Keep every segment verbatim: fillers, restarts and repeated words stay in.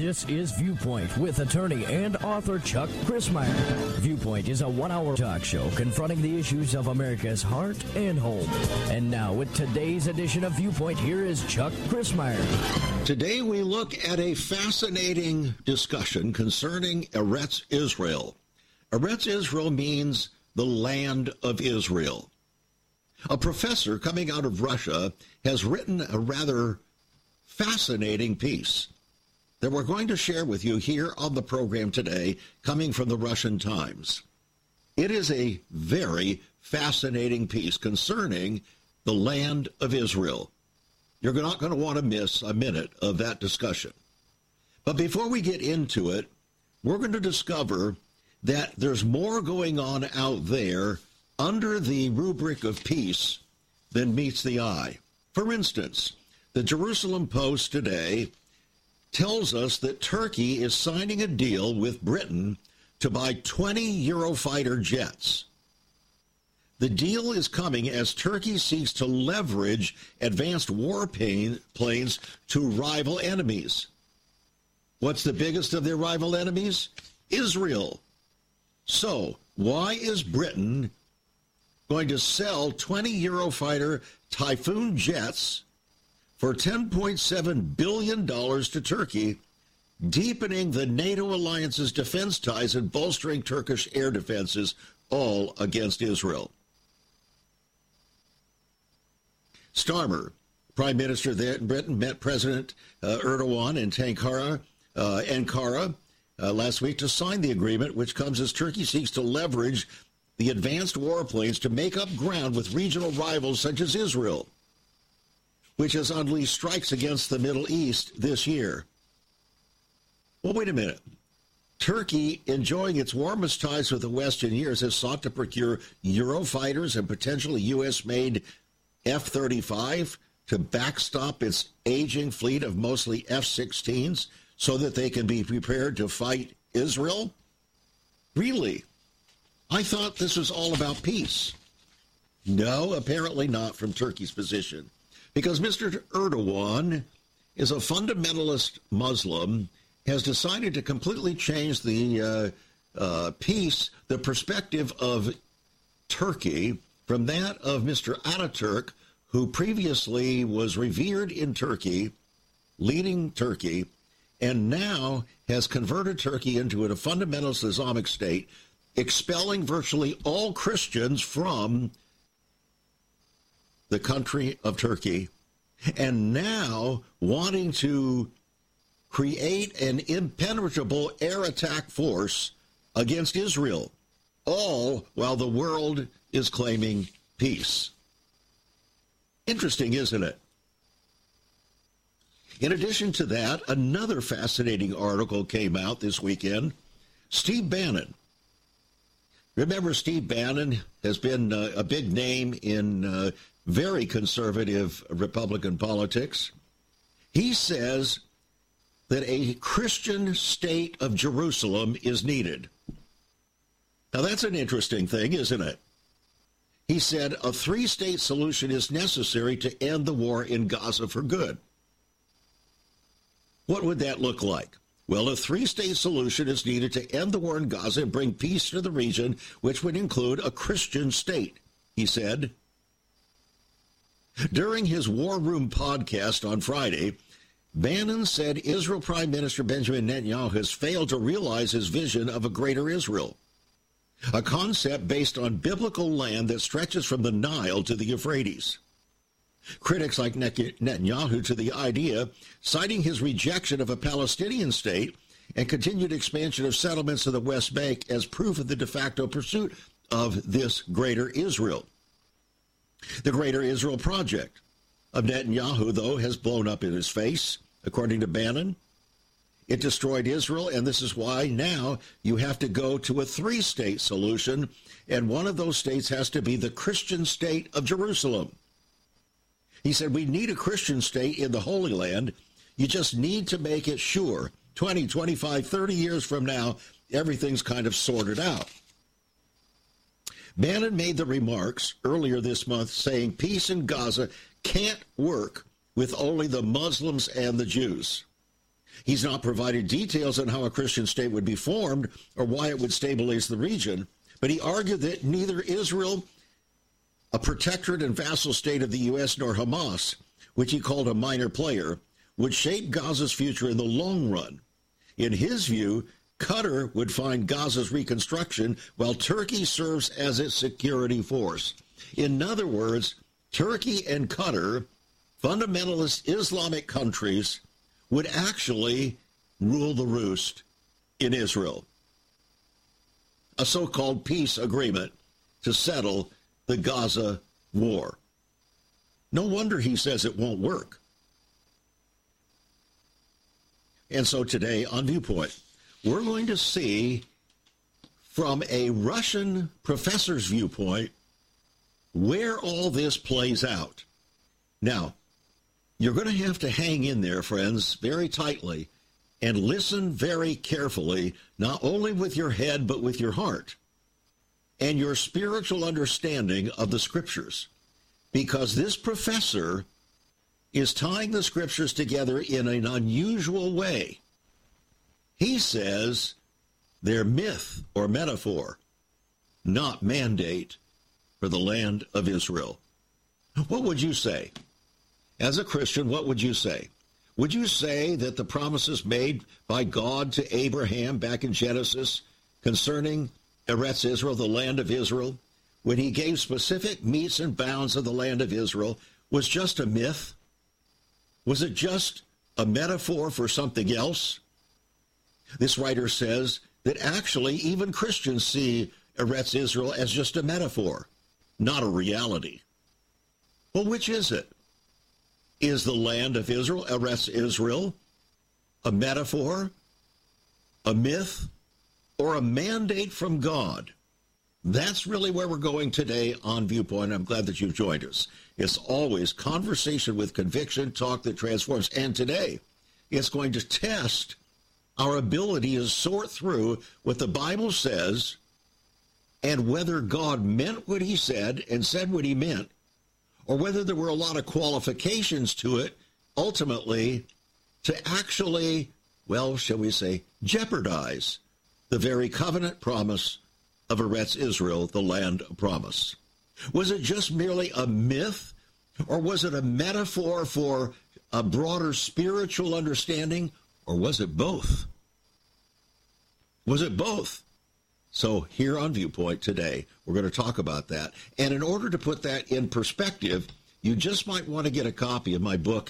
This is Viewpoint with attorney and author Chuck Crismier. Viewpoint is a one-hour talk show confronting the issues of America's heart and home. And now with today's edition of Viewpoint, here is Chuck Crismier. Today we look at a fascinating discussion concerning Eretz Israel. Eretz Israel means the land of Israel. A professor coming out of Russia has written a rather fascinating piece that we're going to share with you here on the program today, coming from the Russian Times. It is a very fascinating piece concerning the land of Israel. You're not going to want to miss a minute of that discussion. But before we get into it, we're going to discover that there's more going on out there under the rubric of peace than meets the eye. For instance, the Jerusalem Post today tells us that Turkey is signing a deal with Britain to buy twenty Eurofighter jets. The deal is coming as Turkey seeks to leverage advanced warplanes to rival enemies. What's the biggest of their rival enemies? Israel. So, why is Britain going to sell twenty Eurofighter Typhoon jets for ten point seven billion dollars to Turkey, deepening the NATO alliance's defense ties and bolstering Turkish air defenses, all against Israel? Starmer, Prime Minister there in Britain, met President uh, Erdogan in Ankara, uh, Ankara uh, last week to sign the agreement, which comes as Turkey seeks to leverage the advanced warplanes to make up ground with regional rivals such as Israel, which has unleashed strikes against the Middle East this year. Well, wait a minute. Turkey, enjoying its warmest ties with the West in years, has sought to procure Eurofighters and potentially U S-made F thirty-five to backstop its aging fleet of mostly F sixteens so that they can be prepared to fight Israel? Really? I thought this was all about peace. No, apparently not from Turkey's position. Because Mister Erdogan is a fundamentalist Muslim, has decided to completely change the uh, uh, peace, the perspective of Turkey from that of Mister Ataturk, who previously was revered in Turkey, leading Turkey, and now has converted Turkey into a fundamentalist Islamic state, expelling virtually all Christians from the country of Turkey, and now wanting to create an impenetrable air attack force against Israel, all while the world is claiming peace. Interesting, isn't it? In addition to that, another fascinating article came out this weekend. Steve Bannon. Remember, Steve Bannon has been uh, a big name in uh, very conservative Republican politics. He says that a Christian state of Jerusalem is needed. Now, that's an interesting thing, isn't it? He said a three-state solution is necessary to end the war in Gaza for good. What would that look like? Well, a three-state solution is needed to end the war in Gaza and bring peace to the region, which would include a Christian state, he said. During his War Room podcast on Friday, Bannon said Israel Prime Minister Benjamin Netanyahu has failed to realize his vision of a greater Israel, a concept based on biblical land that stretches from the Nile to the Euphrates. Critics like Netanyahu to the idea, citing his rejection of a Palestinian state and continued expansion of settlements in the West Bank as proof of the de facto pursuit of this greater Israel. The Greater Israel Project of Netanyahu, though, has blown up in his face, according to Bannon. It destroyed Israel, and this is why now you have to go to a three-state solution, and one of those states has to be the Christian state of Jerusalem. He said, we need a Christian state in the Holy Land. You just need to make it sure twenty, twenty-five, thirty years from now, everything's kind of sorted out. Bannon made the remarks earlier this month saying peace in Gaza can't work with only the Muslims and the Jews. He's not provided details on how a Christian state would be formed or why it would stabilize the region, but he argued that neither Israel, a protectorate and vassal state of the U S, nor Hamas, which he called a minor player, would shape Gaza's future in the long run. In his view, Qatar would find Gaza's reconstruction while Turkey serves as its security force. In other words, Turkey and Qatar, fundamentalist Islamic countries, would actually rule the roost in Israel. A so-called peace agreement to settle the Gaza war. No wonder he says it won't work. And so today on Viewpoint, we're going to see from a Russian professor's viewpoint where all this plays out. Now, you're going to have to hang in there, friends, very tightly and listen very carefully, not only with your head, but with your heart and your spiritual understanding of the scriptures, because this professor is tying the scriptures together in an unusual way. He says they're myth or metaphor, not mandate for the land of Israel. What would you say? As a Christian, what would you say? Would you say that the promises made by God to Abraham back in Genesis concerning Eretz Israel, the land of Israel, when he gave specific metes and bounds of the land of Israel, was just a myth? Was it just a metaphor for something else? This writer says that actually even Christians see Eretz Israel as just a metaphor, not a reality. Well, which is it? Is the land of Israel, Eretz Israel, a metaphor, a myth, or a mandate from God? That's really where we're going today on Viewpoint. I'm glad that you've joined us. It's always conversation with conviction, talk that transforms. And today, it's going to test our ability to sort through what the Bible says and whether God meant what he said and said what he meant, or whether there were a lot of qualifications to it, ultimately, to actually, well, shall we say, jeopardize the very covenant promise of Eretz Israel, the land of promise. Was it just merely a myth, or was it a metaphor for a broader spiritual understanding, or was it both? Was it both? So here on Viewpoint today, we're going to talk about that. And in order to put that in perspective, you just might want to get a copy of my book,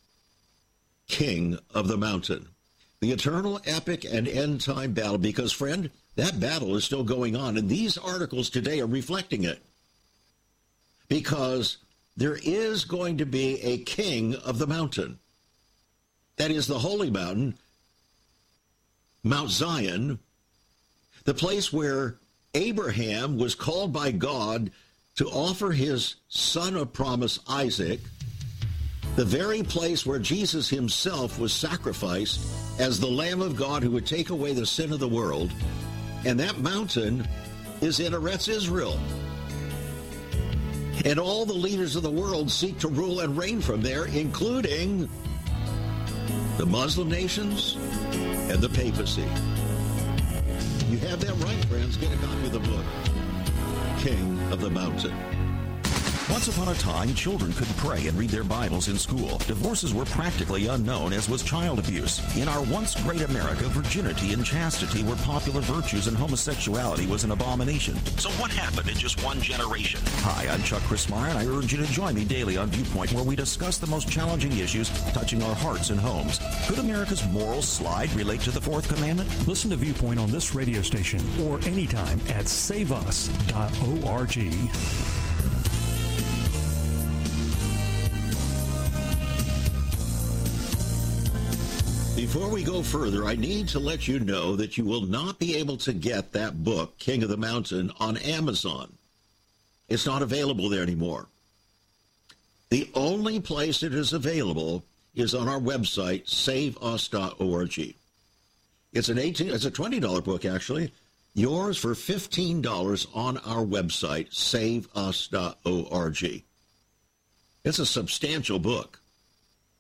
King of the Mountain, the eternal epic and end-time battle, because, friend, that battle is still going on, and these articles today are reflecting it. Because there is going to be a king of the mountain. That is the holy mountain, Mount Zion, the place where Abraham was called by God to offer his son of promise, Isaac, the very place where Jesus himself was sacrificed as the Lamb of God who would take away the sin of the world. And that mountain is in Eretz Israel. And all the leaders of the world seek to rule and reign from there, including the Muslim nations and the papacy. You have that right, friends. Get a copy of the book, King of the Mountain. Once upon a time, children could pray and read their Bibles in school. Divorces were practically unknown, as was child abuse. In our once great America, virginity and chastity were popular virtues, and homosexuality was an abomination. So what happened in just one generation? Hi, I'm Chuck Christmeyer, and I urge you to join me daily on Viewpoint, where we discuss the most challenging issues touching our hearts and homes. Could America's moral slide relate to the Fourth Commandment? Listen to Viewpoint on this radio station or anytime at save us dot org. Before we go further, I need to let you know that you will not be able to get that book, King of the Mountain, on Amazon. It's not available there anymore. The only place it is available is on our website, save us dot org. It's an eighteen, it's a twenty dollars book, actually. Yours for fifteen dollars on our website, save us dot org. It's a substantial book.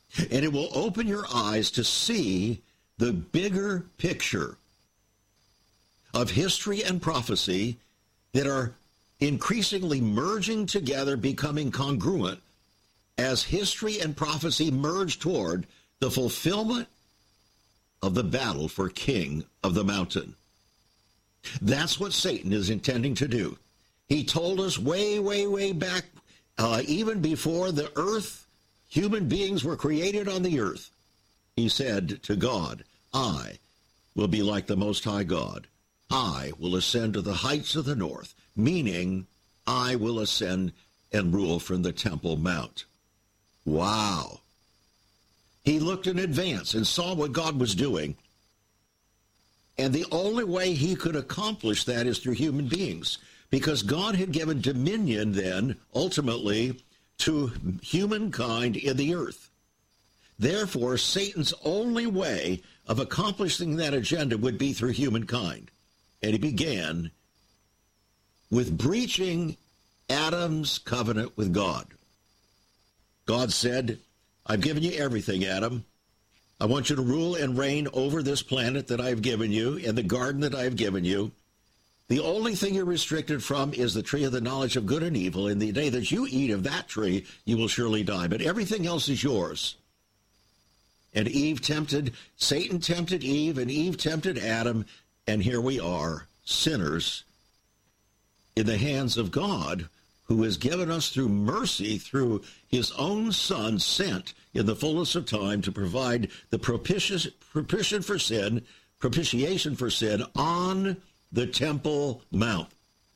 And it will open your eyes to see the bigger picture of history and prophecy that are increasingly merging together, becoming congruent as history and prophecy merge toward the fulfillment of the battle for King of the Mountain. That's what Satan is intending to do. He told us way, way, way back, uh, even before the earth, human beings were created on the earth. He said to God, I will be like the Most High God. I will ascend to the heights of the north, meaning I will ascend and rule from the Temple Mount. Wow. He looked in advance and saw what God was doing. And the only way he could accomplish that is through human beings, because God had given dominion then, ultimately, to humankind in the earth. Therefore, Satan's only way of accomplishing that agenda would be through humankind. And he began with breaching Adam's covenant with God. God said, I've given you everything, Adam. I want you to rule and reign over this planet that I've given you and the garden that I've given you. The only thing you're restricted from is the tree of the knowledge of good and evil. In the day that you eat of that tree, you will surely die. But everything else is yours. And Eve tempted, Satan tempted Eve, and Eve tempted Adam. And here we are, sinners, in the hands of God, who has given us through mercy, through his own Son, sent in the fullness of time to provide the propitious, propitiation for sin, propitiation for sin on the Temple Mount.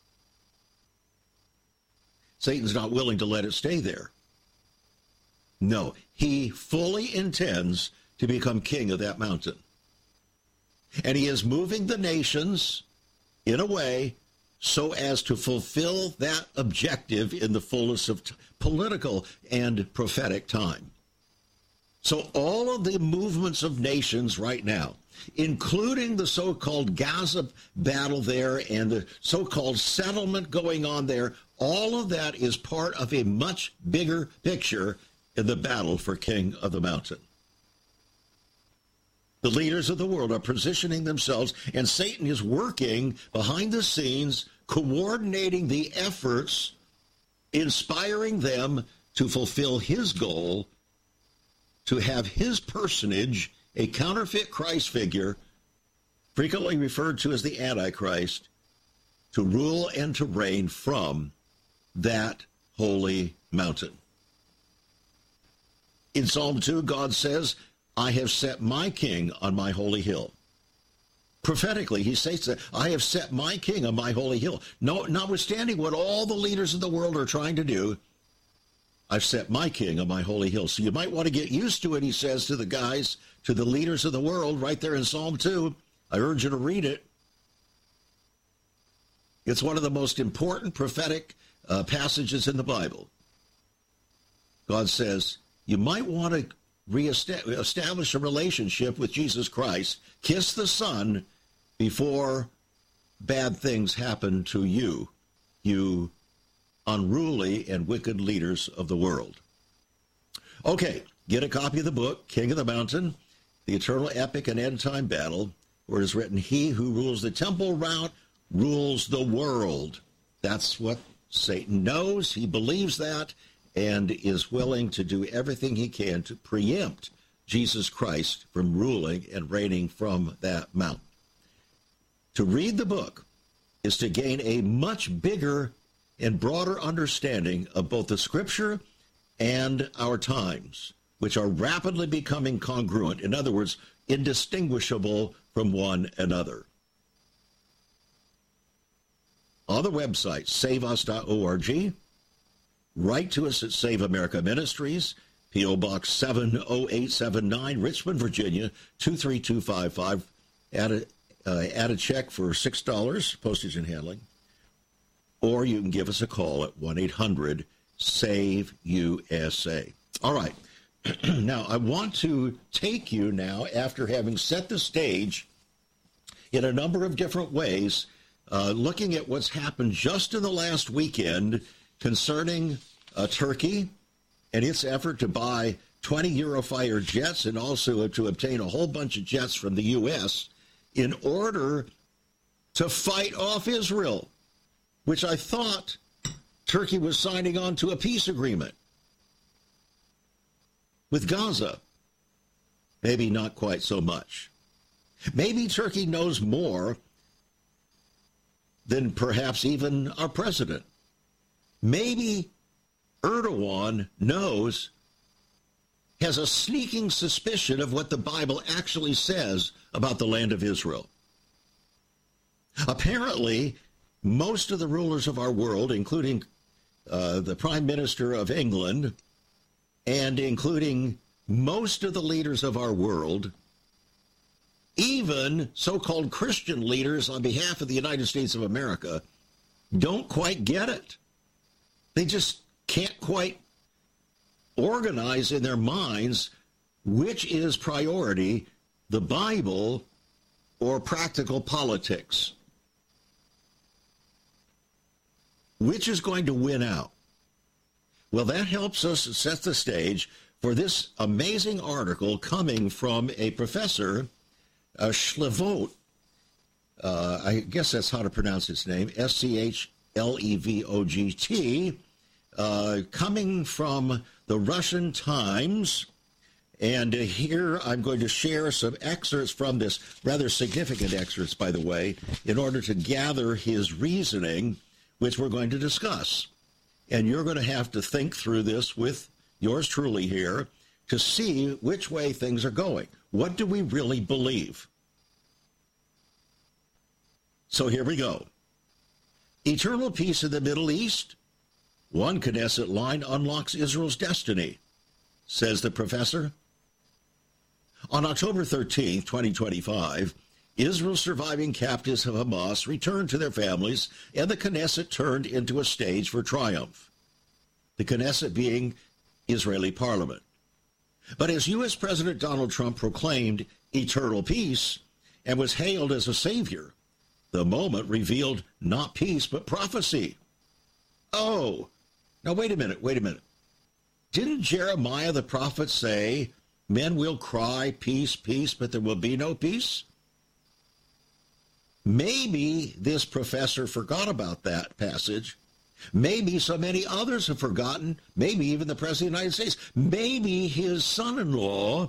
Satan's not willing to let it stay there. No, he fully intends to become king of that mountain. And he is moving the nations in a way so as to fulfill that objective in the fullness of t- political and prophetic time. So all of the movements of nations right now, including the so-called Gaza battle there and the so-called settlement going on there, all of that is part of a much bigger picture in the battle for King of the Mountain. The leaders of the world are positioning themselves, and Satan is working behind the scenes, coordinating the efforts, inspiring them to fulfill his goal, to have his personage, a counterfeit Christ figure, frequently referred to as the Antichrist, to rule and to reign from that holy mountain. In Psalm two, God says, I have set my king on my holy hill. Prophetically, he says that I have set my king on my holy hill. No, notwithstanding what all the leaders of the world are trying to do, I've set my king on my holy hill. So you might want to get used to it, he says to the guys, to the leaders of the world, right there in Psalm two. I urge you to read it. It's one of the most important prophetic uh, passages in the Bible. God says, you might want to reestablish a relationship with Jesus Christ. Kiss the Son before bad things happen to you, you unruly and wicked leaders of the world. Okay, get a copy of the book, King of the Mountain, the eternal epic and end-time battle, where it is written, he who rules the temple route rules the world. That's what Satan knows. He believes that and is willing to do everything he can to preempt Jesus Christ from ruling and reigning from that mount. To read the book is to gain a much bigger and broader understanding of both the Scripture and our times, which are rapidly becoming congruent. In other words, indistinguishable from one another. On the website, save us dot org, write to us at Save America Ministries, P O Box seven oh eight seven nine, Richmond, Virginia, two three two five five. Add a, uh, add a check for six dollars, postage and handling. Or you can give us a call at one eight hundred save U S A. All right. Now, I want to take you now, after having set the stage in a number of different ways, uh, looking at what's happened just in the last weekend concerning uh, Turkey and its effort to buy twenty Eurofighter jets and also to obtain a whole bunch of jets from the U S in order to fight off Israel, which I thought Turkey was signing on to a peace agreement with Gaza. Maybe not quite so much. Maybe Turkey knows more than perhaps even our president. Maybe Erdogan knows, has a sneaking suspicion of what the Bible actually says about the land of Israel. Apparently, most of the rulers of our world, including uh, the Prime Minister of England, and including most of the leaders of our world, even so-called Christian leaders on behalf of the United States of America, don't quite get it. They just can't quite organize in their minds which is priority, the Bible or practical politics. Which is going to win out? Well, that helps us set the stage for this amazing article coming from a professor, uh, Schlevogt. Uh, I guess that's how to pronounce his name, S C H L E V O G T, uh, coming from the Russian Times. And uh, here I'm going to share some excerpts from this, rather significant excerpts, by the way, in order to gather his reasoning, which we're going to discuss. And you're going to have to think through this with yours truly here to see which way things are going. What do we really believe? So here we go. Eternal peace in the Middle East? One Knesset line unlocks Israel's destiny, says the professor. On October thirteenth, twenty twenty-five, Israel's surviving captives of Hamas returned to their families, and the Knesset turned into a stage for triumph. The Knesset being Israeli parliament. But as U S President Donald Trump proclaimed eternal peace and was hailed as a savior, the moment revealed not peace but prophecy. Oh, now wait a minute, wait a minute. Didn't Jeremiah the prophet say, men will cry, peace, peace, but there will be no peace? Maybe this professor forgot about that passage. Maybe so many others have forgotten. Maybe even the President of the United States. Maybe his son-in-law,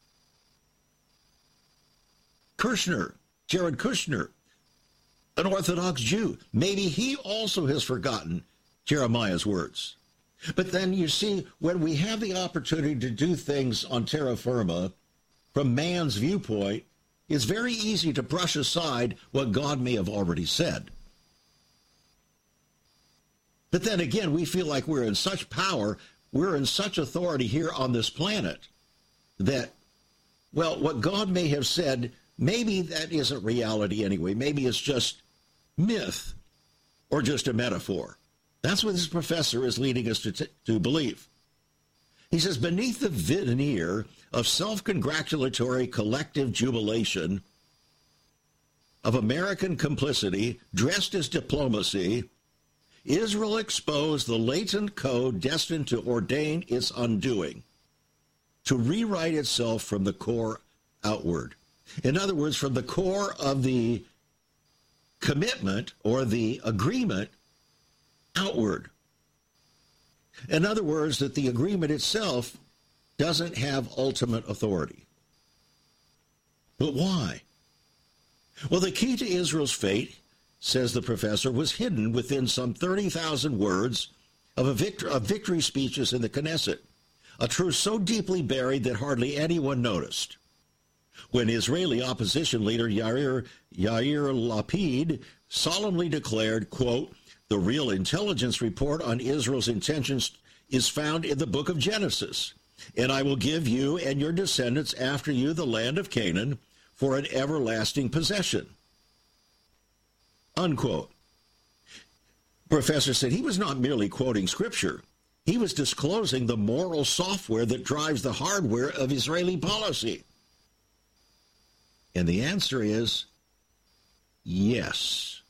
Kushner, Jared Kushner, an Orthodox Jew. Maybe he also has forgotten Jeremiah's words. But then you see, when we have the opportunity to do things on terra firma, from man's viewpoint, it's very easy to brush aside what God may have already said. But then again, we feel like we're in such power, we're in such authority here on this planet, that, well, what God may have said, maybe that isn't reality anyway. Maybe it's just myth or just a metaphor. That's what this professor is leading us to, t- to believe. He says, beneath the veneer of self-congratulatory collective jubilation, of American complicity dressed as diplomacy, Israel exposed the latent code destined to ordain its undoing, to rewrite itself from the core outward. In other words, from the core of the commitment or the agreement outward. In other words, that the agreement itself doesn't have ultimate authority. But why? Well, the key to Israel's fate, says the professor, was hidden within some thirty thousand words of, a victor- of victory speeches in the Knesset, a truth so deeply buried that hardly anyone noticed. When Israeli opposition leader Yair, Yair Lapid solemnly declared, quote, the real intelligence report on Israel's intentions is found in the book of Genesis, and I will give you and your descendants after you the land of Canaan for an everlasting possession. Unquote. Professor said he was not merely quoting scripture. He was disclosing the moral software that drives the hardware of Israeli policy. And the answer is yes.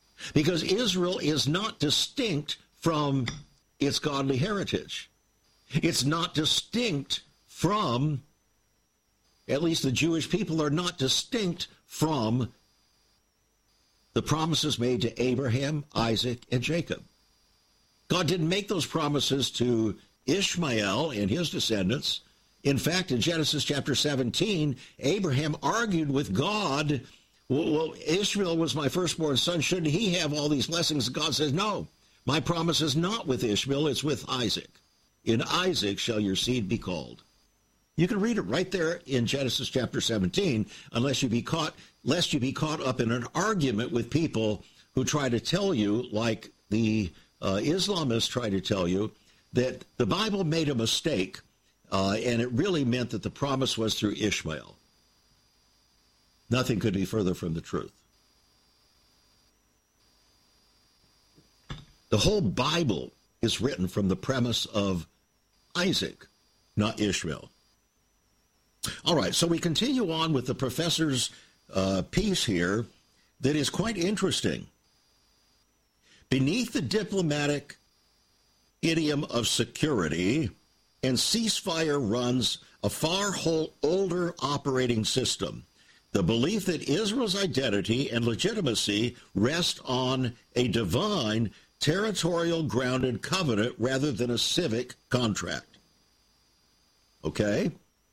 Because Israel is not distinct from its godly heritage. It's not distinct from, at least the Jewish people are not distinct from the promises made to Abraham, Isaac, and Jacob. God didn't make those promises to Ishmael and his descendants. In fact, in Genesis chapter seventeen, Abraham argued with God, well, well, Ishmael was my firstborn son. Shouldn't he have all these blessings? God says, no, my promise is not with Ishmael, it's with Isaac. In Isaac shall your seed be called. You can read it right there in Genesis chapter seventeen, unless you be caught, lest you be caught up in an argument with people who try to tell you, like the uh, Islamists try to tell you, that the Bible made a mistake, uh, and it really meant that the promise was through Ishmael. Nothing could be further from the truth. The whole Bible is written from the premise of Isaac, not Ishmael. All right, so we continue on with the professor's uh, piece here that is quite interesting. Beneath the diplomatic idiom of security and ceasefire runs a far older operating system. The belief that Israel's identity and legitimacy rest on a divine, territorial-grounded covenant rather than a civic contract. Okay?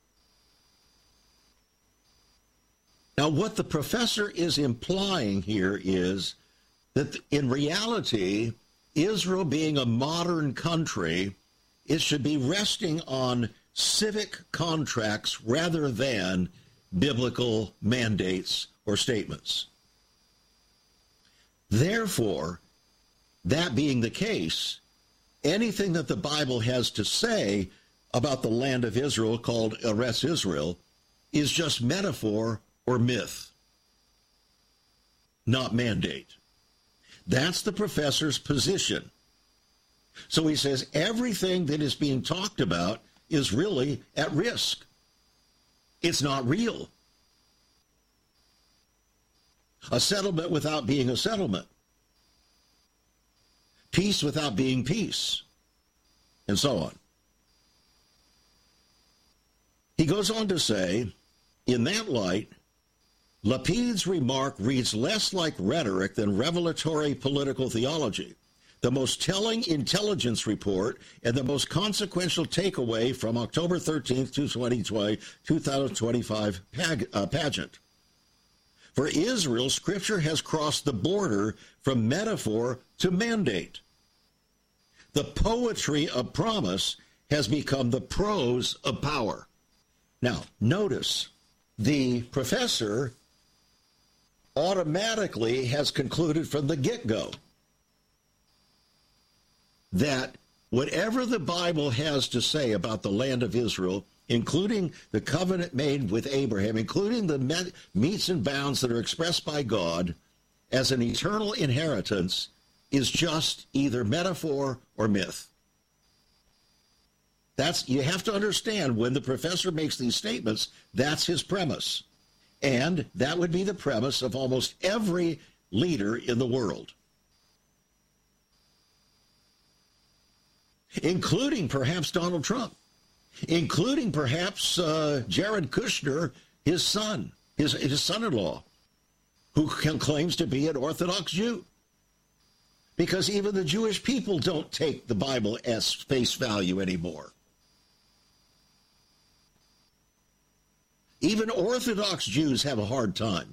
Now, what the professor is implying here is that in reality, Israel being a modern country, it should be resting on civic contracts rather than biblical mandates or statements. Therefore, that being the case, anything that the Bible has to say about the land of Israel, called Eretz Israel, is just metaphor or myth, not mandate. That's the professor's position. So he says everything that is being talked about is really at risk. It's not real. A settlement without being a settlement. Peace without being peace. And so on. He goes on to say, in that light, Lapid's remark reads less like rhetoric than revelatory political theology. The most telling intelligence report and the most consequential takeaway from October thirteenth, twenty twenty-five pageant. For Israel, Scripture has crossed the border from metaphor to mandate. The poetry of promise has become the prose of power. Now, notice, the professor automatically has concluded from the get-go that whatever the Bible has to say about the land of Israel, including the covenant made with Abraham, including the metes and bounds that are expressed by God as an eternal inheritance, is just either metaphor or myth. That's, you have to understand, when the professor makes these statements, that's his premise. And that would be the premise of almost every leader in the world, including perhaps Donald Trump, including perhaps uh, Jared Kushner, his son, his, his son-in-law, who claims to be an Orthodox Jew. Because even the Jewish people don't take the Bible as face value anymore. Even Orthodox Jews have a hard time.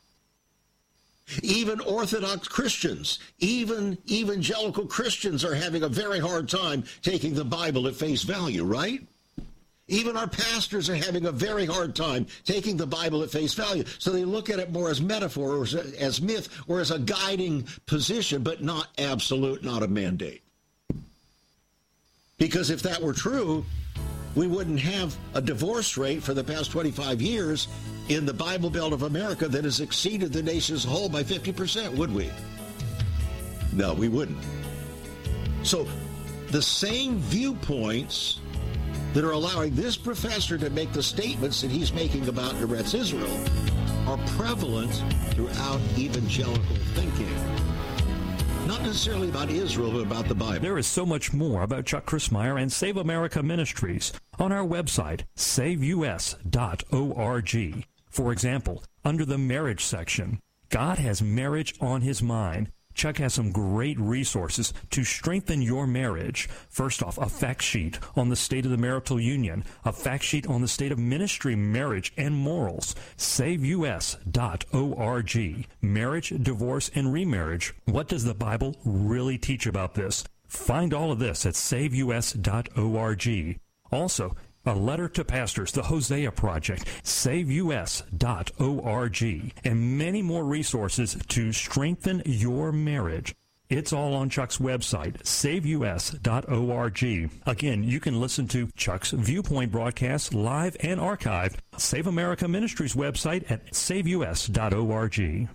Even Orthodox Christians, even evangelical Christians are having a very hard time taking the Bible at face value, right? Even our pastors are having a very hard time taking the Bible at face value. So they look at it more as metaphor or as, as myth or as a guiding position, but not absolute, not a mandate. Because if that were true, we wouldn't have a divorce rate for the past twenty-five years in the Bible Belt of America that has exceeded the nation as a whole by fifty percent, would we? No, we wouldn't. So the same viewpoints that are allowing this professor to make the statements that he's making about Eretz Israel are prevalent throughout evangelical thinking. Not necessarily about Israel, but about the Bible. There is so much more about Chuck Crismier and Save America Ministries on our website, save u s dot org. For example, under the marriage section, God has marriage on his mind. Chuck has some great resources to strengthen your marriage. First off, a fact sheet on the state of the marital union, a fact sheet on the state of ministry, marriage, and morals. save u s dot org. Marriage, divorce, and remarriage. What does the Bible really teach about this? Find all of this at save u s dot org. Also, a letter to pastors, the Hosea Project, save u s dot org, and many more resources to strengthen your marriage. It's all on Chuck's website, save u s dot org. Again, you can listen to Chuck's Viewpoint broadcasts live and archived. Save America Ministries website at save u s dot org.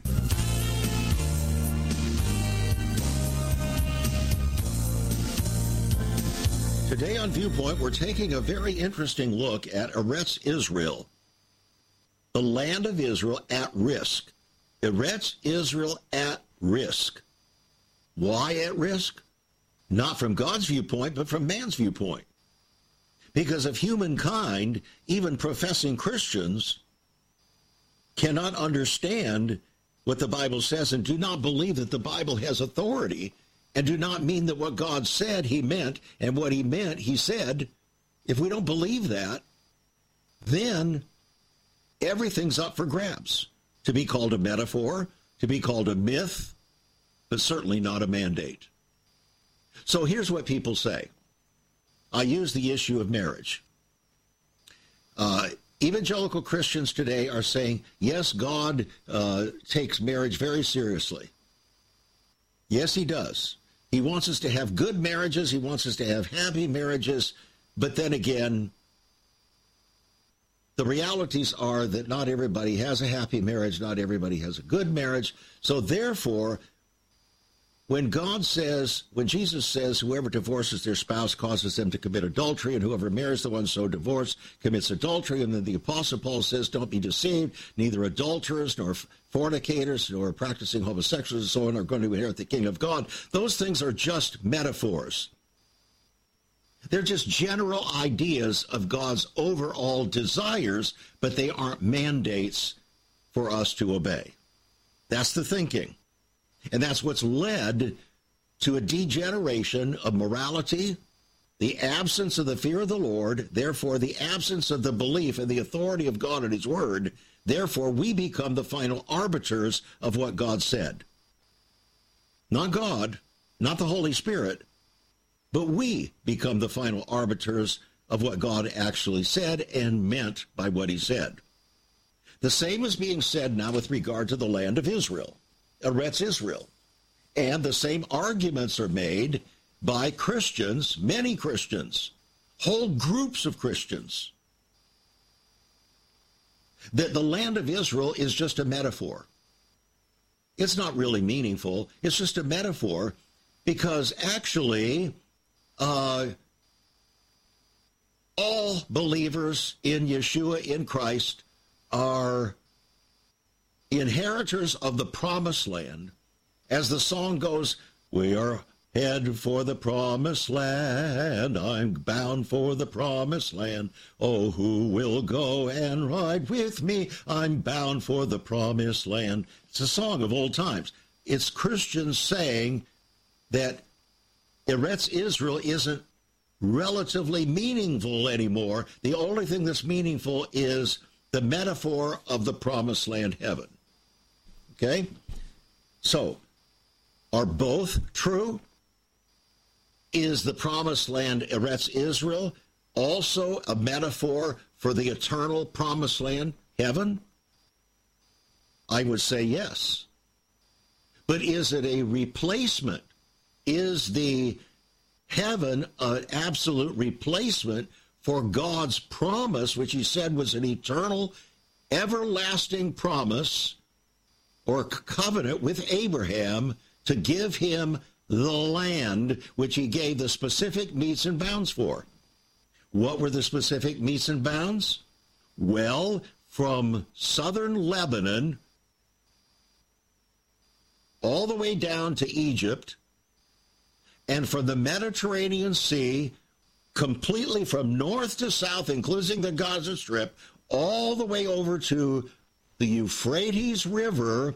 Today on Viewpoint, we're taking a very interesting look at Eretz Israel, the land of Israel at risk. Eretz Israel at risk. Why at risk? Not from God's viewpoint, but from man's viewpoint. Because if humankind, even professing Christians, cannot understand what the Bible says and do not believe that the Bible has authority, and do not mean that what God said he meant, and what he meant he said, if we don't believe that, then everything's up for grabs. To be called a metaphor, to be called a myth, but certainly not a mandate. So here's what people say. I use the issue of marriage. Uh, evangelical Christians today are saying, yes, God uh, takes marriage very seriously. Yes, he does. He wants us to have good marriages. He wants us to have happy marriages. But then again, the realities are that not everybody has a happy marriage. Not everybody has a good marriage. So therefore, when God says, when Jesus says, whoever divorces their spouse causes them to commit adultery, and whoever marries the one so divorced commits adultery, and then the Apostle Paul says, don't be deceived, neither adulterers nor fornicators nor practicing homosexuals and so on are going to inherit the kingdom of God. Those things are just metaphors. They're just general ideas of God's overall desires, but they aren't mandates for us to obey. That's the thinking. And that's what's led to a degeneration of morality, the absence of the fear of the Lord, therefore the absence of the belief in the authority of God and his word. Therefore, we become the final arbiters of what God said. Not God, not the Holy Spirit, but we become the final arbiters of what God actually said and meant by what he said. The same is being said now with regard to the land of Israel. Eretz Israel. And the same arguments are made by Christians, many Christians, whole groups of Christians, that the land of Israel is just a metaphor. It's not really meaningful. It's just a metaphor because actually uh, all believers in Yeshua, in Christ, are inheritors of the promised land. As the song goes, we are headed for the promised land. I'm bound for the promised land. Oh, who will go and ride with me? I'm bound for the promised land. It's a song of old times. It's Christians saying that Eretz Israel isn't relatively meaningful anymore. The only thing that's meaningful is the metaphor of the promised land, heaven. Okay? So, are both true? Is the promised land, Eretz Israel, also a metaphor for the eternal promised land, heaven? I would say yes. But is it a replacement? Is the heaven an absolute replacement for God's promise, which he said was an eternal, everlasting promise or covenant with Abraham to give him the land which he gave the specific metes and bounds for? What were the specific metes and bounds? Well, from southern Lebanon all the way down to Egypt, and from the Mediterranean Sea, completely from north to south, including the Gaza Strip, all the way over to the Euphrates River,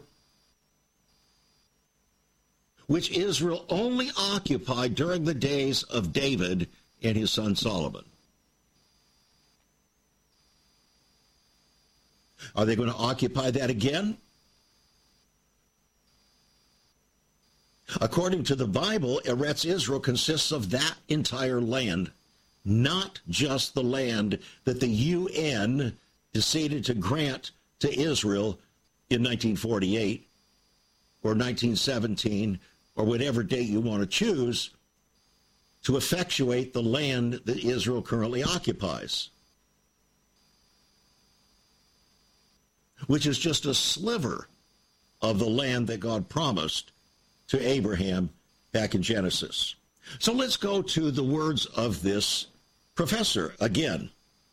which Israel only occupied during the days of David and his son Solomon. Are they going to occupy that again? According to the Bible, Eretz Israel consists of that entire land, not just the land that the U N decided to grant to Israel in nineteen forty-eight or nineteen seventeen or whatever date you want to choose to effectuate the land that Israel currently occupies, which is just a sliver of the land that God promised to Abraham back in Genesis. So let's go to the words of this professor again.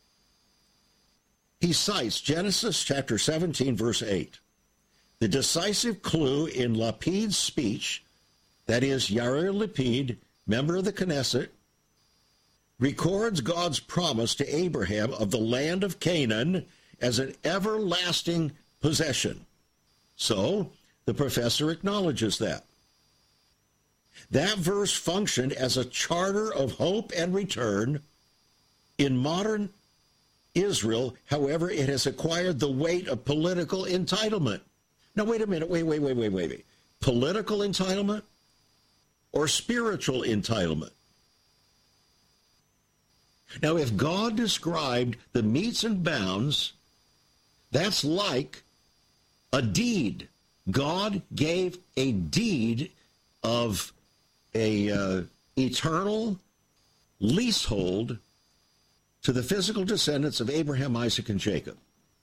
He cites Genesis chapter seventeen, verse eight. The decisive clue in Lapid's speech, that is, Yair Lapid, member of the Knesset, records God's promise to Abraham of the land of Canaan as an everlasting possession. So, the professor acknowledges that. That verse functioned as a charter of hope and return. In modern Israel, however, it has acquired the weight of political entitlement. Now, wait a minute. Wait, wait, wait, wait, wait, wait. Political entitlement or spiritual entitlement? Now, if God described the metes and bounds, that's like a deed. God gave a deed of a uh, eternal leasehold to the physical descendants of Abraham, Isaac, and Jacob.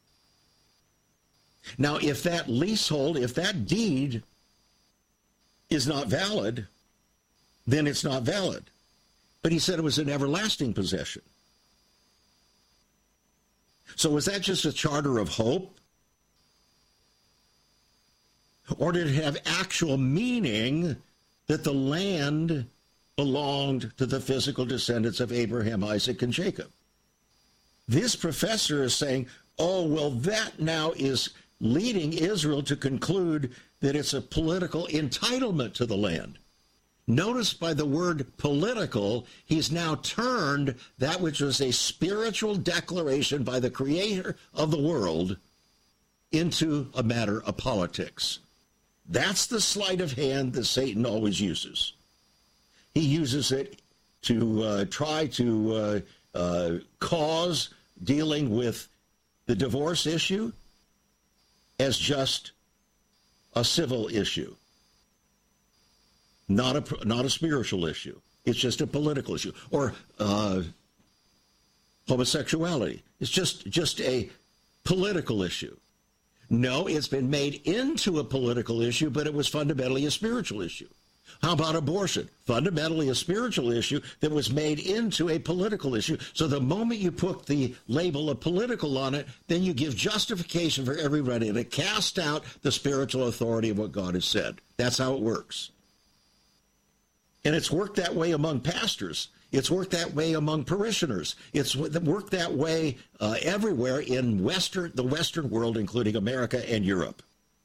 Now, if that leasehold, if that deed is not valid, then it's not valid. But he said it was an everlasting possession. So was that just a charter of hope? Or did it have actual meaning that the land belonged to the physical descendants of Abraham, Isaac, and Jacob? This professor is saying, oh, well, that now is leading Israel to conclude that it's a political entitlement to the land. Notice by the word political, he's now turned that which was a spiritual declaration by the creator of the world into a matter of politics. That's the sleight of hand that Satan always uses. He uses it to uh, try to uh, uh, cause dealing with the divorce issue as just a civil issue, not a not a spiritual issue. It's just a political issue. Or uh, homosexuality. It's just just a political issue. No, it's been made into a political issue, but it was fundamentally a spiritual issue. How about abortion? Fundamentally a spiritual issue that was made into a political issue. So the moment you put the label of political on it, then you give justification for everybody, and it casts out the spiritual authority of what God has said. That's how it works. And it's worked that way among pastors. It's worked that way among parishioners. It's worked that way uh, everywhere in Western, the Western world, including America and Europe.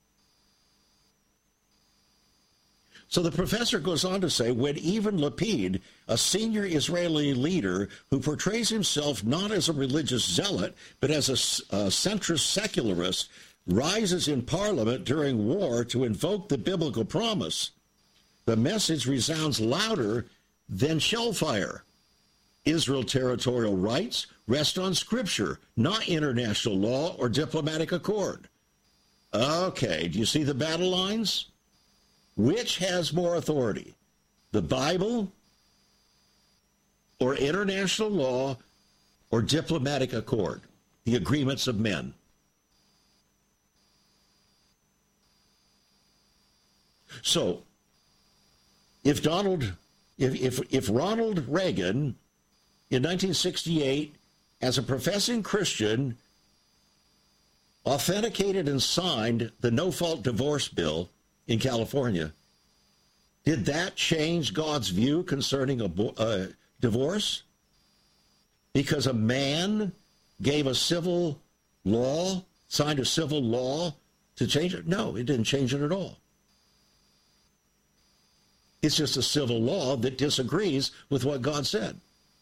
So the professor goes on to say, when even Lapid, a senior Israeli leader who portrays himself not as a religious zealot, but as a, a centrist secularist, rises in parliament during war to invoke the biblical promise, the message resounds louder than shellfire. Israel territorial rights rest on Scripture, not international law or diplomatic accord. Okay, do you see the battle lines? Which has more authority, the Bible or international law or diplomatic accord, the agreements of men? So, if Donald, if, if, if Ronald Reagan in nineteen sixty-eight, as a professing Christian, authenticated and signed the no-fault divorce bill in California, Did that change God's view concerning a uh, divorce? Because a man gave a civil law, signed a civil law to change it? No, it didn't change it at all. It's just a civil law that disagrees with what God said.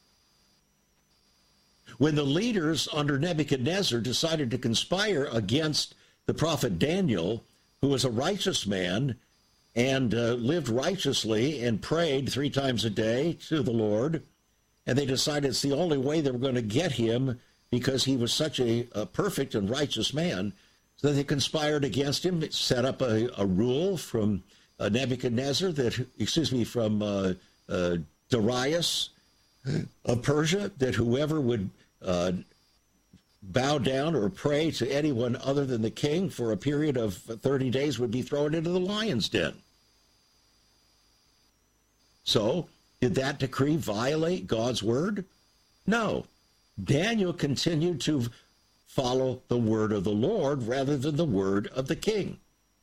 When the leaders under Nebuchadnezzar decided to conspire against the prophet Daniel, who was a righteous man and uh, lived righteously and prayed three times a day to the Lord, and they decided it's the only way they were going to get him because he was such a, a perfect and righteous man, so they conspired against him, set up a, a rule from uh, Nebuchadnezzar that, excuse me, from uh, uh, Darius of Persia, that whoever would uh, bow down or pray to anyone other than the king for a period of thirty days would be thrown into the lion's den. So, did that decree violate God's word? No. Daniel continued to follow the word of the Lord rather than the word of the king.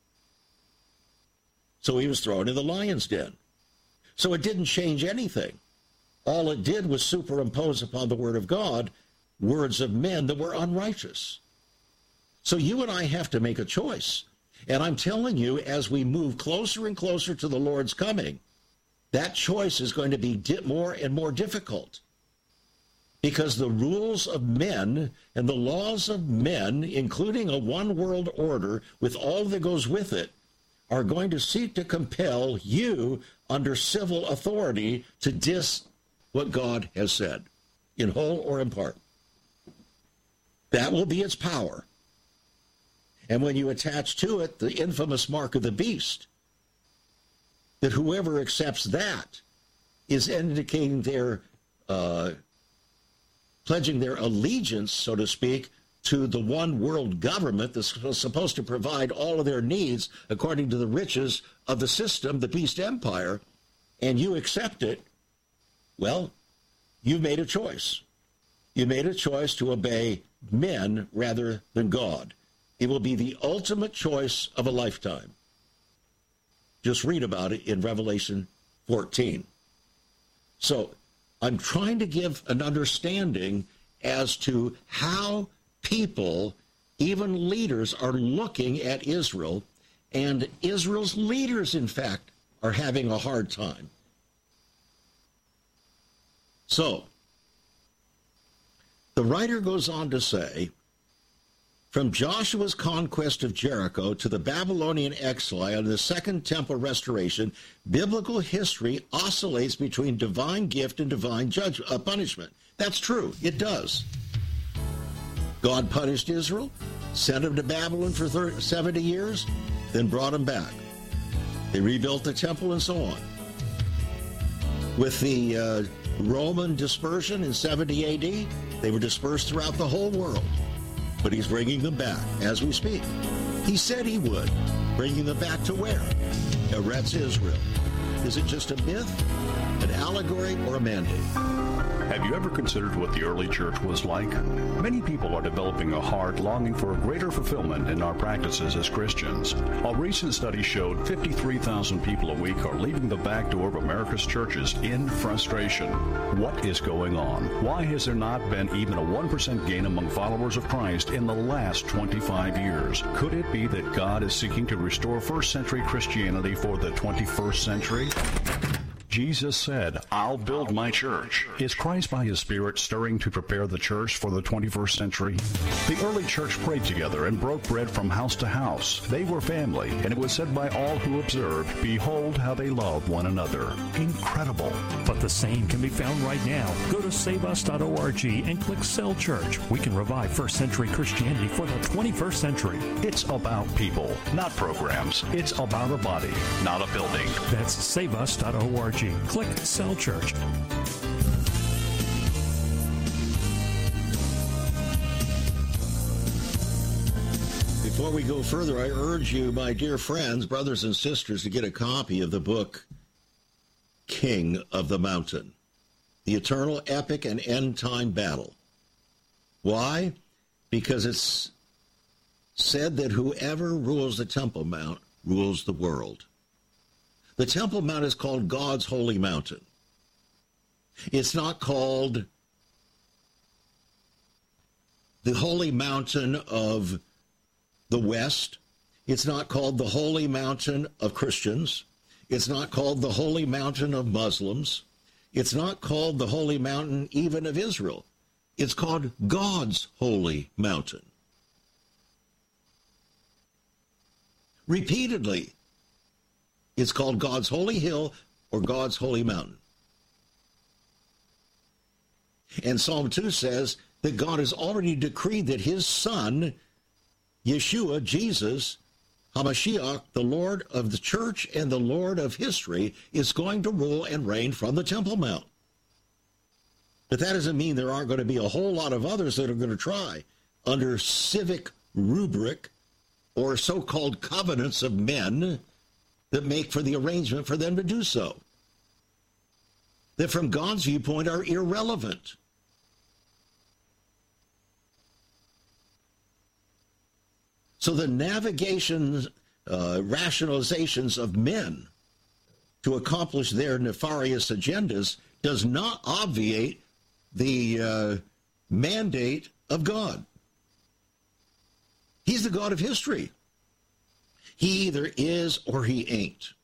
So he was thrown in the lion's den. So it didn't change anything. All it did was superimpose upon the word of God words of men that were unrighteous. So you and I have to make a choice. And I'm telling you, as we move closer and closer to the Lord's coming, that choice is going to be di- more and more difficult. Because the rules of men and the laws of men, including a one-world order with all that goes with it, are going to seek to compel you under civil authority to dis what God has said, in whole or in part. That will be its power. And when you attach to it the infamous mark of the beast, that whoever accepts that is indicating their, uh, pledging their allegiance, so to speak, to the one world government that's supposed to provide all of their needs according to the riches of the system, the beast empire, and you accept it, well, you've made a choice. You made a choice to obey men rather than God. It will be the ultimate choice of a lifetime. Just read about it in Revelation fourteen. So I'm trying to give an understanding as to how people, even leaders, are looking at Israel, and Israel's leaders, in fact, are having a hard time. So, the writer goes on to say, from Joshua's conquest of Jericho to the Babylonian exile and the Second Temple restoration, biblical history oscillates between divine gift and divine judge, uh, punishment. That's true. It does. God punished Israel, sent them to Babylon for thirty, seventy years, then brought them back. They rebuilt the temple and so on. With the uh, Roman dispersion in seventy A D, they were dispersed throughout the whole world. But he's bringing them back as we speak. He said he would. Bringing them back to where? Eretz Israel. Is it just a myth, an allegory, or a mandate? Have you ever considered what the early church was like? Many people are developing a heart longing for a greater fulfillment in our practices as Christians. A recent study showed fifty-three thousand people a week are leaving the back door of America's churches in frustration. What is going on? Why has there not been even a one percent gain among followers of Christ in the last twenty-five years? Could it be that God is seeking to restore first century Christianity for the twenty-first century? Jesus said, I'll build my church. Is Christ by his Spirit stirring to prepare the church for the twenty-first century? The early church prayed together and broke bread from house to house. They were family, and it was said by all who observed, behold how they love one another. Incredible. But the same can be found right now. Go to save us dot org and click Cell Church. We can revive first century Christianity for the twenty-first century. It's about people, not programs. It's about a body, not a building. That's save us dot org. Click Cell Church. Before we go further, I urge you, my dear friends, brothers and sisters, to get a copy of the book King of the Mountain, the eternal epic and end-time battle. Why? Because it's said that whoever rules the Temple Mount rules the world. The Temple Mount is called God's holy mountain. It's not called the holy mountain of the West. It's not called the holy mountain of Christians. It's not called the holy mountain of Muslims. It's not called the holy mountain even of Israel. It's called God's holy mountain. Repeatedly, it's called God's holy hill or God's holy mountain. And Psalm two says that God has already decreed that his son, Yeshua, Jesus, HaMashiach, the Lord of the church and the Lord of history, is going to rule and reign from the Temple Mount. But that doesn't mean there aren't going to be a whole lot of others that are going to try under civic rubric or so-called covenants of men that make for the arrangement for them to do so, that from God's viewpoint are irrelevant. So the navigation, uh, rationalizations of men to accomplish their nefarious agendas does not obviate the uh, mandate of God. He's the God of history. He either is or he ain't.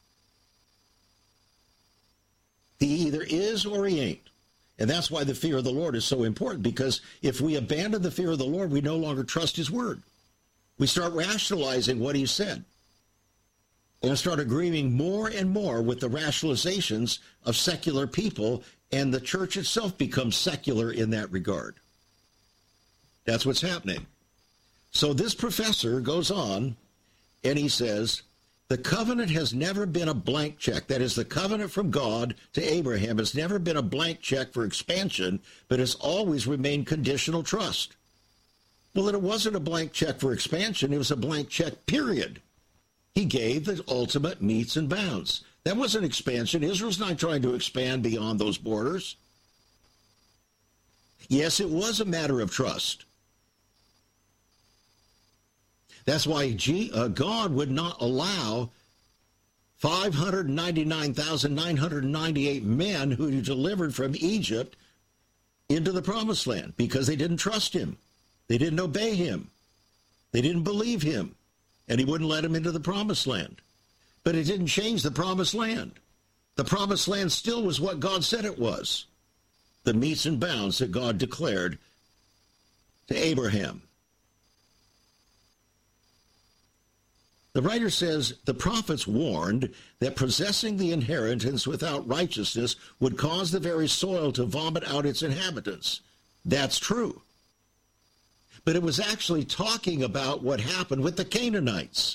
He either is or he ain't. And that's why the fear of the Lord is so important, because if we abandon the fear of the Lord, we no longer trust his word. We start rationalizing what he said and start agreeing more and more with the rationalizations of secular people, and the church itself becomes secular in that regard. That's what's happening. So this professor goes on and he says, the covenant has never been a blank check. That is, the covenant from God to Abraham has never been a blank check for expansion, but has always remained conditional trust. Well, then it wasn't a blank check for expansion. It was a blank check, period. He gave the ultimate metes and bounds. That wasn't expansion. Israel's not trying to expand beyond those borders. Yes, it was a matter of trust. That's why G, uh, God would not allow five hundred ninety-nine thousand nine hundred ninety-eight men who he delivered from Egypt into the promised land, because they didn't trust him. They didn't obey him. They didn't believe him. And he wouldn't let them into the promised land. But it didn't change the promised land. The promised land still was what God said it was. The metes and bounds that God declared to Abraham. The writer says, the prophets warned that possessing the inheritance without righteousness would cause the very soil to vomit out its inhabitants. That's true. But it was actually talking about what happened with the Canaanites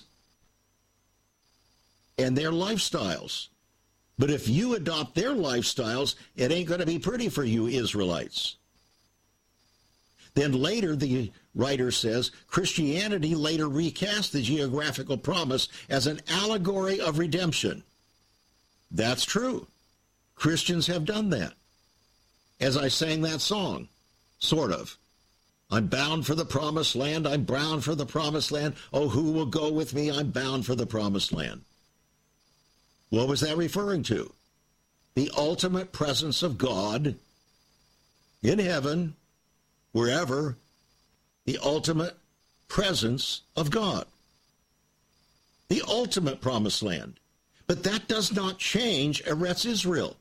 and their lifestyles. But if you adopt their lifestyles, it ain't going to be pretty for you Israelites. Then later, the writer says, Christianity later recast the geographical promise as an allegory of redemption. That's true. Christians have done that. As I sang that song, sort of. I'm bound for the promised land. I'm bound for the promised land. Oh, who will go with me? I'm bound for the promised land. What was that referring to? The ultimate presence of God in heaven, wherever, the ultimate presence of God. The ultimate promised land. But that does not change Eretz Israel.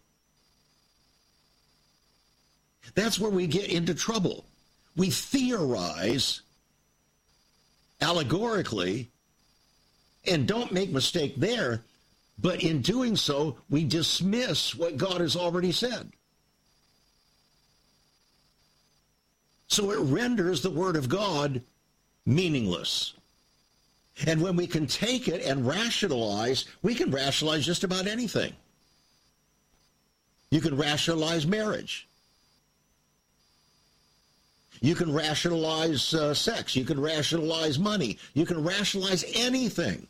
That's where we get into trouble. We theorize allegorically, and don't make mistake there, but in doing so, we dismiss what God has already said. So it renders the Word of God meaningless. And when we can take it and rationalize, we can rationalize just about anything. You can rationalize marriage. You can rationalize uh, sex. You can rationalize money. You can rationalize anything.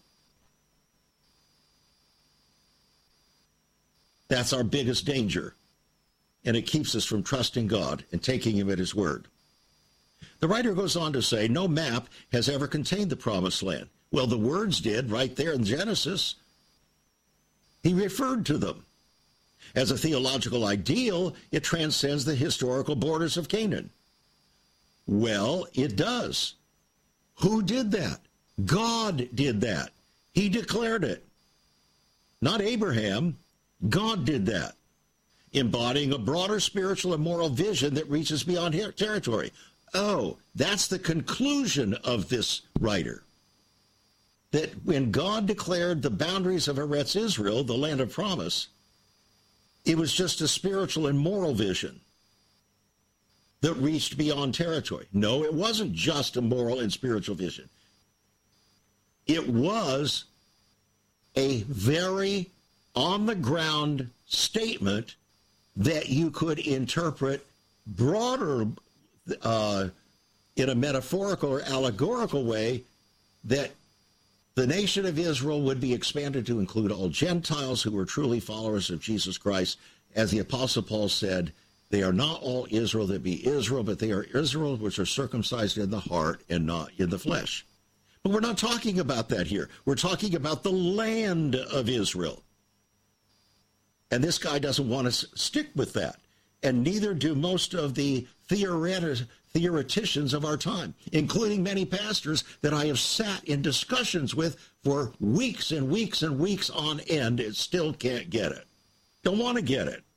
That's our biggest danger. And it keeps us from trusting God and taking him at his word. The writer goes on to say, no map has ever contained the promised land. Well, the words did right there in Genesis. He referred to them. As a theological ideal, it transcends the historical borders of Canaan. Well, it does. Who did that? God did that. He declared it. Not Abraham. God did that, embodying a broader spiritual and moral vision that reaches beyond her- territory. Oh, that's the conclusion of this writer. That when God declared the boundaries of Eretz Israel, the land of promise, it was just a spiritual and moral vision that reached beyond territory. No, it wasn't just a moral and spiritual vision. It was a very on-the-ground statement that you could interpret broader uh, in a metaphorical or allegorical way, that the nation of Israel would be expanded to include all Gentiles who were truly followers of Jesus Christ. As the Apostle Paul said, they are not all Israel that be Israel, but they are Israel which are circumcised in the heart and not in the flesh. But we're not talking about that here. We're talking about the land of Israel. And this guy doesn't want to stick with that. And neither do most of the theoret- theoreticians of our time, including many pastors that I have sat in discussions with for weeks and weeks and weeks on end, and still can't get it. Don't want to get it.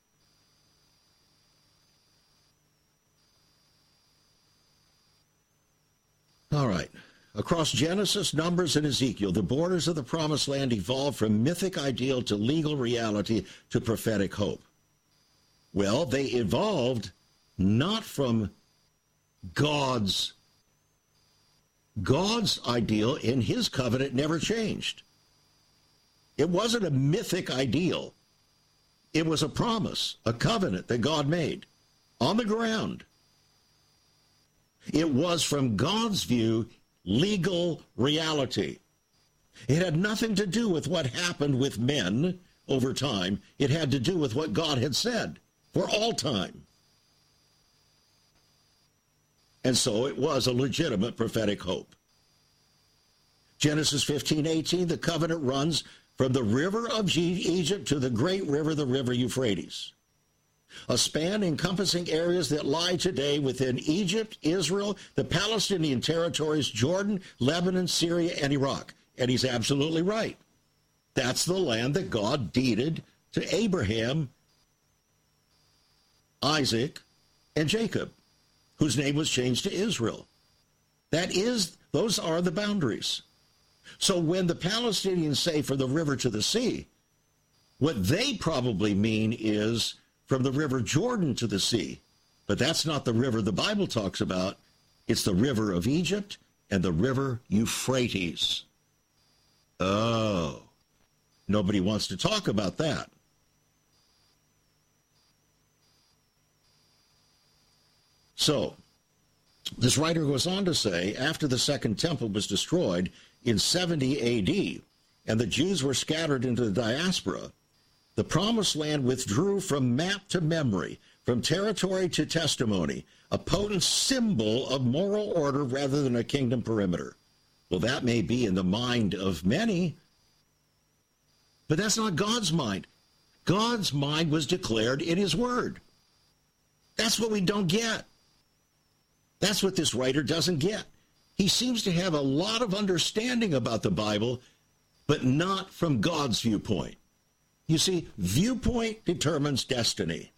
All right. Across Genesis, Numbers, and Ezekiel, the borders of the Promised Land evolved from mythic ideal to legal reality to prophetic hope. Well, they evolved not from God's God's ideal in his covenant never changed. It wasn't a mythic ideal. It was a promise, a covenant that God made on the ground. It was, from God's view, legal reality. It had nothing to do with what happened with men over time. It had to do with what God had said for all time. And so it was a legitimate prophetic hope. Genesis fifteen eighteen, the covenant runs from the river of Egypt to the great river, the river Euphrates. A span encompassing areas that lie today within Egypt, Israel, the Palestinian territories, Jordan, Lebanon, Syria, and Iraq. And he's absolutely right. That's the land that God deeded to Abraham, Isaac, and Jacob, whose name was changed to Israel. That is, those are the boundaries. So when the Palestinians say from the river to the sea, what they probably mean is from the river Jordan to the sea. But that's not the river the Bible talks about. It's the river of Egypt and the river Euphrates. Oh, nobody wants to talk about that. So, this writer goes on to say, after the Second Temple was destroyed in seventy A D, and the Jews were scattered into the diaspora, the Promised Land withdrew from map to memory, from territory to testimony, a potent symbol of moral order rather than a kingdom perimeter. Well, that may be in the mind of many, but that's not God's mind. God's mind was declared in his word. That's what we don't get. That's what this writer doesn't get. He seems to have a lot of understanding about the Bible, but not from God's viewpoint. You see, viewpoint determines destiny.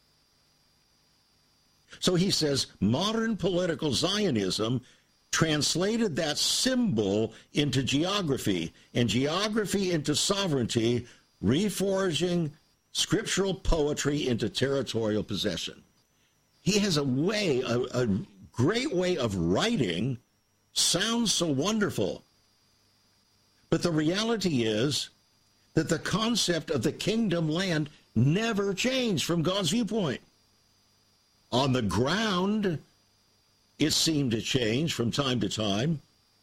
So he says modern political Zionism translated that symbol into geography, and geography into sovereignty, reforging scriptural poetry into territorial possession. He has a way, a, a great way of writing, sounds so wonderful. But the reality is that the concept of the kingdom land never changed from God's viewpoint. On the ground, it seemed to change from time to time,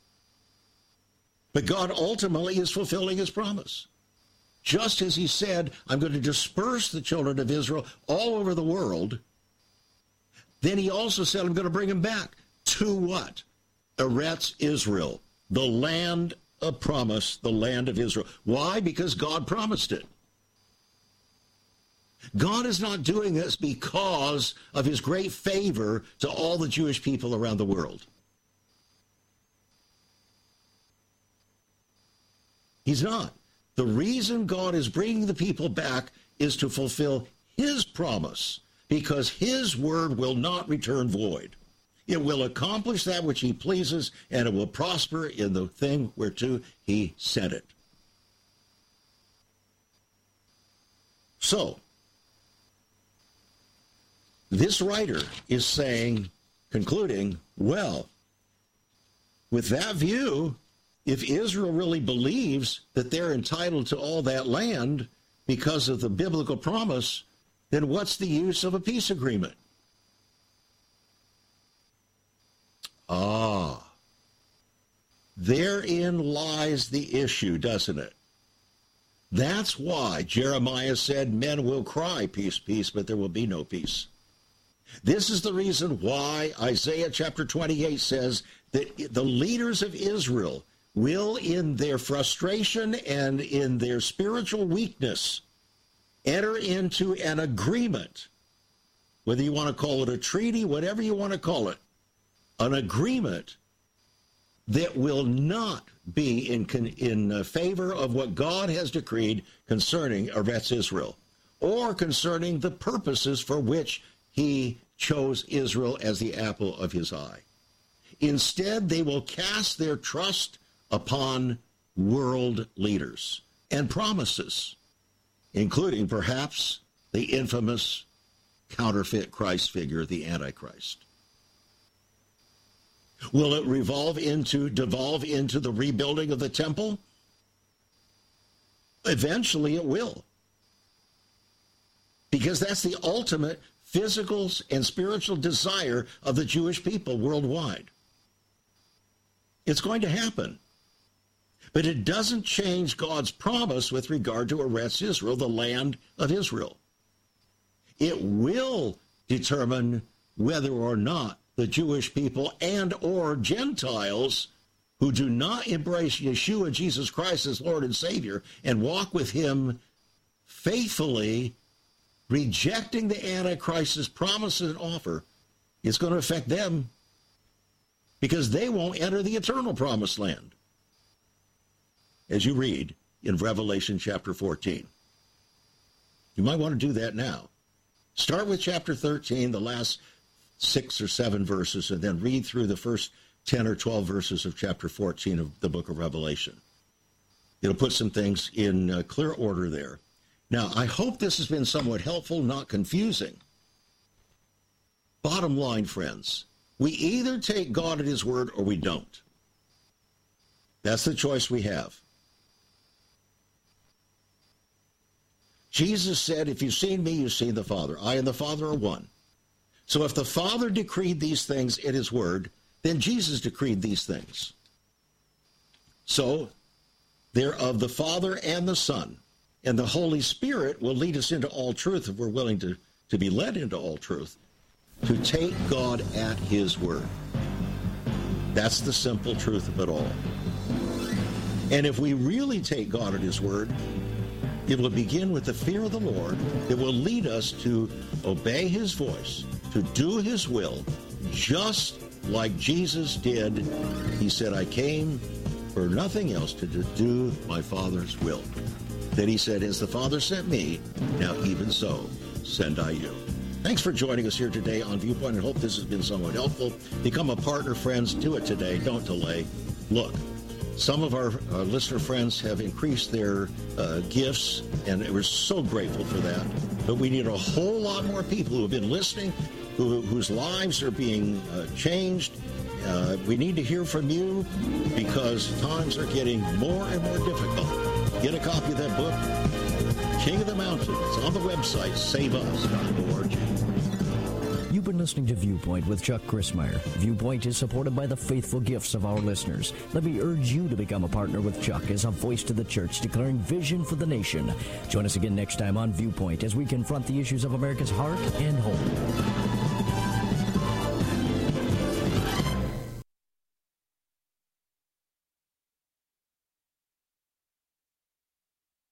but God ultimately is fulfilling his promise. Just as he said, I'm going to disperse the children of Israel all over the world, then he also said, I'm going to bring them back to what? Eretz Israel, the land of promise, the land of Israel. Why? Because God promised it. God is not doing this because of his great favor to all the Jewish people around the world. He's not. The reason God is bringing the people back is to fulfill his promise, because his word will not return void. It will accomplish that which he pleases, and it will prosper in the thing whereto he sent it. So, this writer is saying, concluding, well, with that view, if Israel really believes that they're entitled to all that land because of the biblical promise, then what's the use of a peace agreement? Ah, therein lies the issue, doesn't it? That's why Jeremiah said, men will cry, peace, peace, but there will be no peace. This is the reason why Isaiah chapter twenty-eight says that the leaders of Israel will, in their frustration and in their spiritual weakness, enter into an agreement, whether you want to call it a treaty, whatever you want to call it, an agreement that will not be in, in favor of what God has decreed concerning Eretz Israel, or concerning the purposes for which he chose Israel as the apple of his eye. Instead, they will cast their trust upon world leaders and promises, including perhaps the infamous counterfeit Christ figure, the Antichrist. Will it revolve into, devolve into the rebuilding of the temple? Eventually it will. Because that's the ultimate physical and spiritual desire of the Jewish people worldwide. It's going to happen. But it doesn't change God's promise with regard to Eretz Israel, the land of Israel. It will determine whether or not the Jewish people and or Gentiles who do not embrace Yeshua, Jesus Christ, as Lord and Savior, and walk with him faithfully, rejecting the Antichrist's promise and offer, is going to affect them, because they won't enter the eternal promised land, as you read in Revelation chapter fourteen. You might want to do that now. Start with chapter thirteen, the last six or seven verses, and then read through the first ten or twelve verses of chapter fourteen of the book of Revelation. It'll put some things in uh, clear order there. Now, I hope this has been somewhat helpful, not confusing. Bottom line, friends, we either take God at his word or we don't. That's the choice we have. Jesus said, if you've seen me, you've seen the Father. I and the Father are one. So if the Father decreed these things in his word, then Jesus decreed these things. So they're of the Father and the Son. And the Holy Spirit will lead us into all truth if we're willing to, to be led into all truth, to take God at his word. That's the simple truth of it all. And if we really take God at his word, it will begin with the fear of the Lord. It will lead us to obey his voice, to do his will, just like Jesus did. He said, I came for nothing else to do my Father's will. Then he said, as the Father sent me, now even so send I you. Thanks for joining us here today on Viewpoint. I hope this has been somewhat helpful. Become a partner, friends. Do it today. Don't delay. Look, some of our uh, listener friends have increased their uh, gifts, and we're so grateful for that. But we need a whole lot more people who have been listening, who, whose lives are being uh, changed. Uh, we need to hear from you, because times are getting more and more difficult. Get a copy of that book, King of the Mountain. It's on the website, save us dot org. You've been listening to Viewpoint with Chuck Crismier. Viewpoint is supported by the faithful gifts of our listeners. Let me urge you to become a partner with Chuck as a voice to the church, declaring vision for the nation. Join us again next time on Viewpoint as we confront the issues of America's heart and home.